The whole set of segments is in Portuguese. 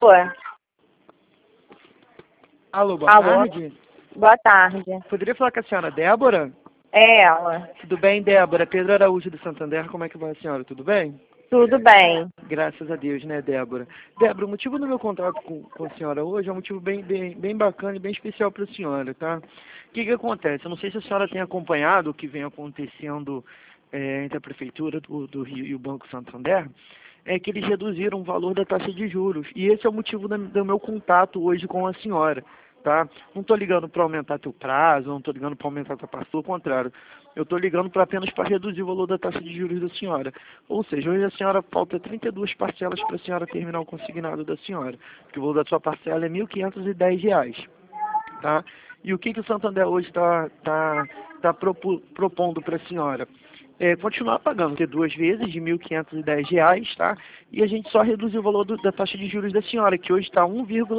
Oi. Alô, boa Alô. tarde. Boa tarde. Poderia falar com a senhora Débora? É ela. Tudo bem, Débora? Pedro Araújo do Santander, como é que vai a senhora? Tudo bem? Tudo bem. Graças a Deus, né, Débora? Débora, o motivo do meu contato com a senhora hoje é um motivo bem bacana e bem especial para a senhora, tá? O que acontece? Eu não sei se a senhora tem acompanhado o que vem acontecendo entre a Prefeitura do Rio e o Banco Santander, é que eles reduziram o valor da taxa de juros. E esse é o motivo do meu contato hoje com a senhora, tá? Não estou ligando para aumentar teu prazo, não estou ligando para aumentar tua parcela, ao contrário. Eu estou ligando apenas para reduzir o valor da taxa de juros da senhora. Ou seja, hoje a senhora falta 32 parcelas para a senhora terminar o consignado da senhora, porque o valor da sua parcela é R$ 1.510, tá? E o que o Santander hoje está propondo para a senhora? Continuar pagando, ter duas vezes de R$ 1.510, tá? E a gente só reduziu o valor da taxa de juros da senhora, que hoje está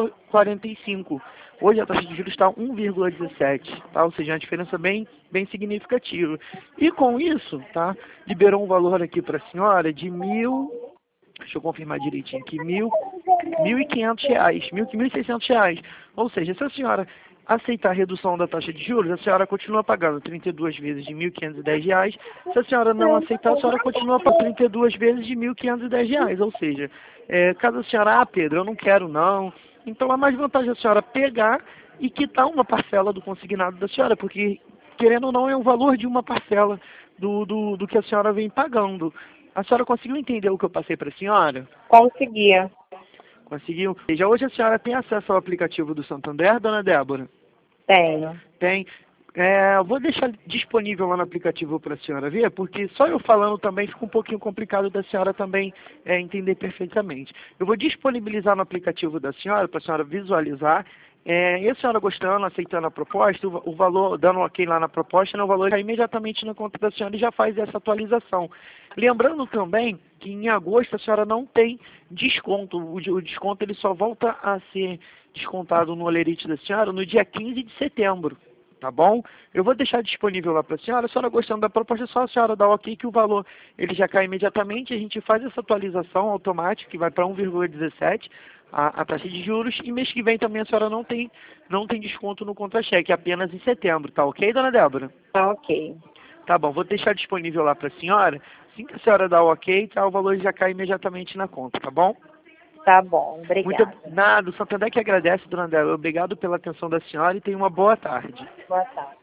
1,45. Hoje a taxa de juros está 1,17, tá? Ou seja, uma diferença bem significativa. E com isso, tá? Liberou um valor aqui para a senhora de deixa eu confirmar direitinho aqui, R$ 1.500, R$ 1.600. Ou seja, se a senhora aceitar a redução da taxa de juros, a senhora continua pagando 32 vezes de R$ 1.510. Se a senhora não aceitar, a senhora continua pagando 32 vezes de R$ 1.510. Ou seja, caso a senhora, Pedro, eu não quero não, então é mais vantagem a senhora pegar e quitar uma parcela do consignado da senhora, porque, querendo ou não, é o valor de uma parcela do que a senhora vem pagando. A senhora conseguiu entender o que eu passei para a senhora? Conseguia. Conseguiu? Já hoje a senhora tem acesso ao aplicativo do Santander, dona Débora? Tenho. Tem. Vou deixar disponível lá no aplicativo para a senhora ver, porque só eu falando também fica um pouquinho complicado da senhora também entender perfeitamente. Eu vou disponibilizar no aplicativo da senhora, para a senhora visualizar. E a senhora gostando, aceitando a proposta, o valor, dando um ok lá na proposta, né, o valor cai imediatamente na conta da senhora e já faz essa atualização. Lembrando também que em agosto a senhora não tem desconto. O desconto ele só volta a ser descontado no Olerite da senhora no dia 15 de setembro. Tá bom? Eu vou deixar disponível lá para a senhora gostando da proposta, é só a senhora dar o ok que o valor ele já cai imediatamente, a gente faz essa atualização automática, que vai para 1,17 a taxa de juros, e mês que vem também a senhora não tem desconto no contra-cheque, apenas em setembro, tá ok, dona Débora? Tá ok. Tá bom, vou deixar disponível lá para a senhora, assim que a senhora dá o ok, tá, o valor já cai imediatamente na conta, tá bom? Tá bom. Muito Obrigada. nada, o Santander que agradece, dona Débora, obrigado pela atenção da senhora e tenha uma boa tarde. Boa tarde.